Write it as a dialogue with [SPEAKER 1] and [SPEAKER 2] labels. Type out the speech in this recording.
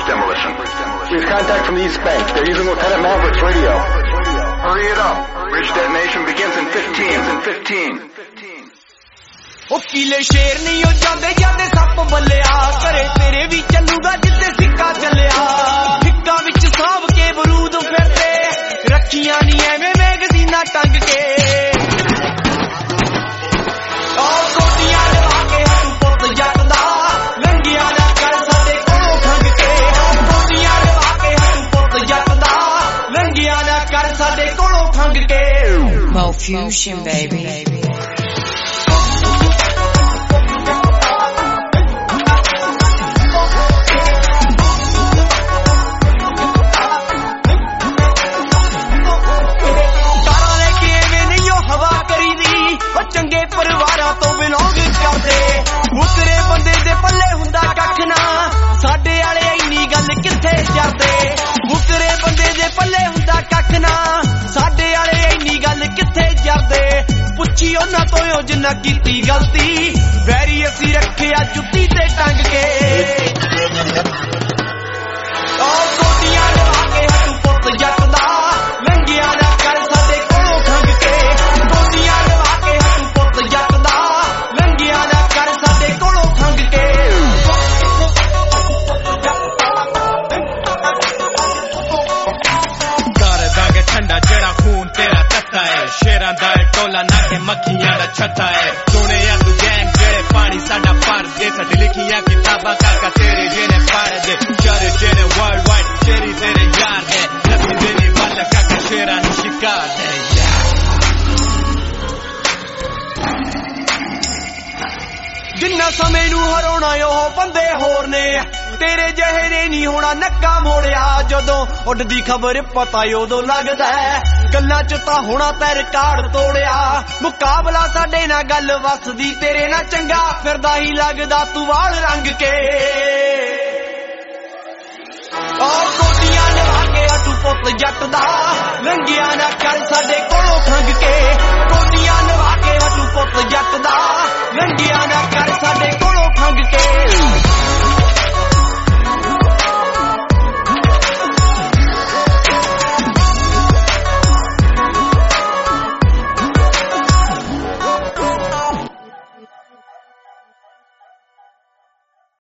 [SPEAKER 1] demolition. We have contact from the East Bank. They're using Lieutenant Maverick's radio. Hurry it up. Bridge detonation begins in 15.
[SPEAKER 2] ਉਹ ਕੀਲੇ ਸ਼ੇਰ ਨਹੀਂ ਉਹ ਜਾਂਦੇ ਜਾਂਦੇ ਸੱਪ ਬੱਲਿਆ ਘਰੇ ਤੇਰੇ ਵੀ ਚੱਲੂਗਾ ਜਿੱਤੇ ਸਿੱਕਾ ਚੱਲਿਆ ਸਿੱਕਾ ਵਿੱਚ ਸਾਂਭ ਕੇ ਬਰੂਦ ਫਿਰਦੇ ਰੱਖੀਆਂ ਨਹੀਂ ਐਵੇਂ ਮੈਗਜ਼ੀਨਾਂ ਟੰਗ ਕੇ ਉਹ ਕੋਟੀਆਂ ਲਵਾ ਕੇ ਹੱਥ ਪੁੱਤ ਜੱਟ ਦਾ ਲੰਗਿਆ ਨਾ ਕਰ ਸਾਡੇ ਕੋਲੋਂ ਖੰਗ ਕੇ ਕੋਟੀਆਂ ਲਵਾ ਕੇ ਹੱਥ ਪੁੱਤ ਜੱਟ ਦਾ ਲੰਗਿਆ ਨਾ ਕਰ ਸਾਡੇ ਕੋਲੋਂ ਖੰਗ ਕੇ
[SPEAKER 3] Mo Fusion baby ਚੰਗੇ ਪਰਿਵਾਰਾਂ ਤੋਂ ਬਿਲੋਂਗ ਕਰਦੇ ਮੁਕਰੇ ਬੰਦੇ ਦੇ ਪੱਲੇ ਹੁੰਦਾ ਕੱਖ ਨਾ ਸਾਡੇ ਵਾਲੇ ਇੰਨੀ ਗੱਲ ਕਿੱਥੇ ਕਰਦੇ ਮੁਕਰੇ ਬੰਦੇ ਦੇ ਪੱਲੇ ਹੁੰਦਾ ਕੱਖ ਨਾ ਸਾਡੇ ਵਾਲੇ ਇੰਨੀ ਗੱਲ ਕਿੱਥੇ ਕਰਦੇ ਪੁੱਛੀ ਉਹਨਾਂ ਤੋਂ ਉਹ ਜਿੰਨਾ ਕੀਤੀ ਗਲਤੀ ਵੈਰੀ ਅਸੀਂ ਰੱਖਿਆ ਜੁੱਤੀ ਤੇ ਟੰਗ ਕੇ ਉਹ ਕੋਟੀਆਂ ਲਵਾ ਕੇ ਹੱਥ ਪੁੱਤ ਜੱਟ ਦਾ ਲੰਗਿਆ ਨਾ ਕਰ ਸਾਡੇ ਕੋਲੋਂ ਖੰਗ ਕੇ ਕੋਟੀਆਂ ਲਵਾ ਕੇ ਹੱਥ ਪੁੱਤ ਜੱਟ ਦਾ ਲੰਗਿਆ ਨਾ ਕਰ ਸਾਡੇ ਕੋਲੋਂ ਖੰਗ ਕੇ
[SPEAKER 4] ਕਰ ਦਾਂਗੇ ਠੰਡਾ ਜਿਹੜਾ ਖੂਨ ਤੇਰਾ ਤੱਤਾ ਹੈ ਸ਼ੇਰਾਂ ਦਾ ਟੋਲਾ ਨਾ ਕੇ ਮੱਖੀਆਂ ਦਾ ਛੱਤਾ ਹੈ ਸੁਣਿਆ ਤੂੰ ਗੈਂਗ ਜਿਹੜੇ ਪਾਣੀ ਸਾਡਾ ਭਰਦੇ ਸਾਡੀ ਲਿਖੀਆਂ ਕਿਤਾਬਾਂ ਕਾਕਾ ਤੇਰੇ ਜਿਹਨੇ ਪੜ੍ਹਦੇ ਸ਼ਰ ਜਿਹੜੇ ਵਰਲਡ ਵਾਈਡ ਤੇਰੀ ਤੇਰੇ ਯਾਰ ਹੈ ਨਸੀ ਦੇਣੀ ਵਾਲਾ ਕਾਕਾ ਸ਼ੇਰਾਂ ਨੂੰ ਸ਼ਿਕਾਰ ਹੈ
[SPEAKER 2] ਜਿੰਨਾ ਸਮੇਂ ਨੂੰ ਹਰਾਉਣਾ ਉਹ ਬੰਦੇ ਹੋਰ ਨੇ ਤੇਰੇ ਜਿਹੇ ਨੇ ਨਹੀਂ ਹੋਣਾ ਨੱਕਾ ਮੋੜਿਆ ਜਦੋਂ ਉੱਡਦੀ ਖਬਰ ਪਤਾ ਉਦੋਂ ਲੱਗਦਾ ਗੱਲਾਂ ਚ ਤਾਂ ਹੋਣਾ ਤੈ ਰਿਕਾਰਡ ਤੋੜਿਆ ਮੁਕਾਬਲਾ ਸਾਡੇ ਨਾਲ ਗੱਲ ਵਸਦੀ ਤੇਰੇ ਨਾਲ ਚੰਗਾ ਫਿਰਦਾ ਹੀ ਲੱਗਦਾ ਤੂੰ ਵਾਲ ਰੰਗ ਕੇ ਉਹ ਕੋਟੀਆਂ ਲਵਾ ਕੇ ਹੱਥ ਪੁੱਤ ਜੱਟ ਦਾ ਲੰਗਿਆ ਨਾ ਕਰ ਸਾਡੇ ਕੋਲੋਂ ਖੰਗ ਕੇ ਕੋਟੀਆਂ ਲਵਾ ਕੇ ਹੱਥ ਪੁੱਤ ਜੱਟ ਦਾ ਲੰਗਿਆ ਨਾ ਕਰ ਸਾਡੇ ਕੋਲੋਂ ਖੰਗ ਕੇ